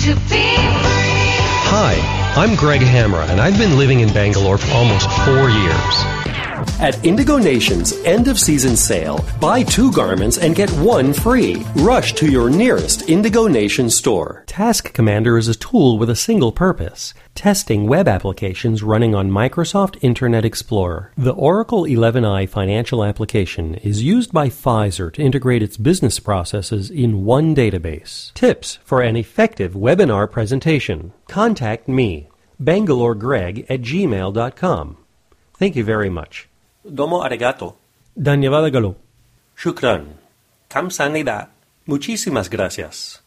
to be free. Hi, I'm Greg Hamra, and I've been living in Bangalore for almost 4 years. At Indigo Nation's end-of-season sale, buy 2 garments and get 1 free. Rush to your nearest Indigo Nation store. Task Commander is a tool with a single purpose: testing web applications running on Microsoft Internet Explorer. The Oracle 11i financial application is used by Pfizer to integrate its business processes in one database. Tips for an effective webinar presentation. Contact me, bangaloregreg@gmail.com. Thank you very much. Domo arigato. Dhanyavada galo. Shukran. Kamsahamnida. Muchísimas gracias.